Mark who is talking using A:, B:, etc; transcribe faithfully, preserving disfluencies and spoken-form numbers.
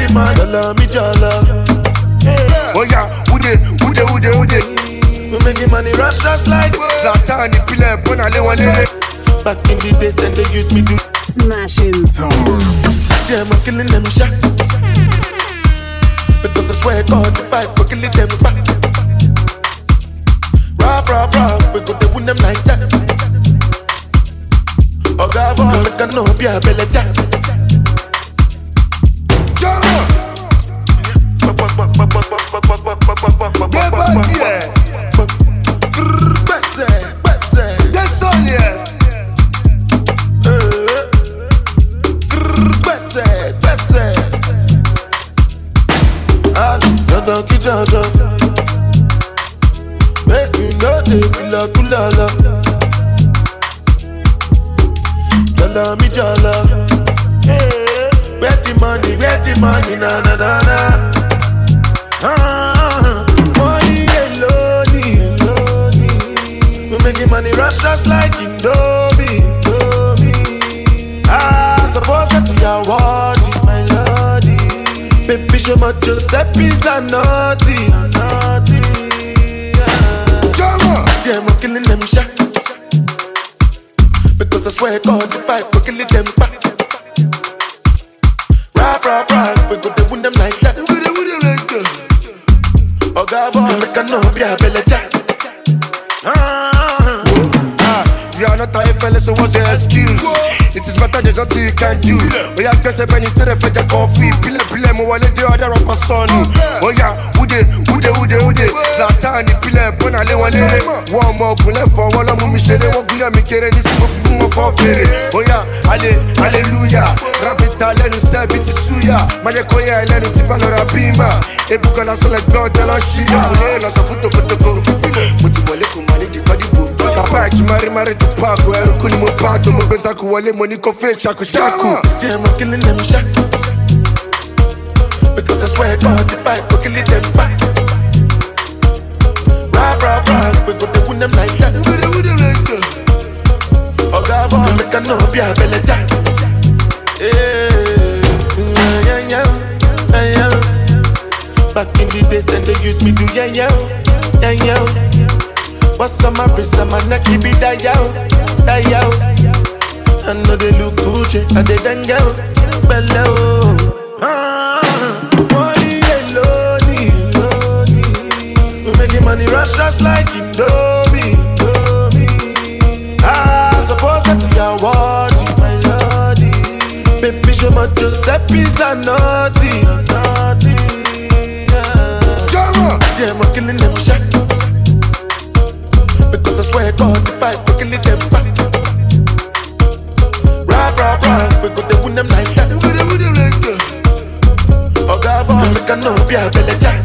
A: ready man, jala me jala.
B: Oh yeah, ude, ude, ude, ude.
A: We making money rush, rush like
B: Zlatan, pile, bonale, wale.
A: back in the days, then they used me to
C: Smashing time.
A: see I'm killing them shot. Because I swear God, the fight for killing them back. Rah, rah, rah, we go to win them like that. Oh God, boy, make a no be a belly jack. Donkey Jojo, make you know they feel like kulala. Jala me jala, hey, where the money, where the money, na na na na. Ah, money alone, alone. We making money rush, rush like Indomie, Indomie. Ah, suppose that's your word, my lordy. Baby, show my Giuseppe's a naughty, a naughty. Yeah. See, I'm killing them shot. Because I swear God, if I go killing them back. Rah, rah, rah, we go to win them like that. We go to win them like that. Oh God, boy, make a no be a belly jack. Ah,
B: ah, you are not a fella, so what's your excuse? It is matter there's nothing you can do. Oh yeah, guess I been into the fetch a coffee. Pile, pile, mo wale the other of my son. Oh yeah, ude, ude, ude, ude. Zlatan, pile, bonale, wale. One more, pule for one of me, shele, wo guya mi kere ni simo fi mo for fere. Oh yeah, ale, hallelujah. Rapita lenu se biti suya. Maye koya lenu tipa no rabima. Ebuka la sole God la shia. Ole la sa futo kotoko. Muti wale kumani di kadibu. Papa tu mari mari tu pako. Eru kuni mo pato mo beza ku wale mo. Nico Fred, shaku shaku.
A: See I'm killing them shot. Because I swear God, if I go killing them back. Rah, rah, rah, we go to win them like that. We go to win them like that. Oh God, boy, make a no be a belly jack. Yeah, yeah, yeah, yeah, yeah. Back in the days, then they used me to yeah, yeah, yeah, yeah. What's on my wrist, on my neck, keep it that yeah, that yeah. I know they look Gucci, I they dang go below. Ah, money alone, alone. We making money rush, rush like Indomie, Indomie. Ah, suppose that's your word, my lordy. Baby, show my Giuseppe's a naughty, a naughty. Yeah. See, I'm killing them shot. Because I swear God, if I go killing them back. Rah, rah, we go to win them like that. We go to win them like that. Oh God, boy, make a no be a belly jack.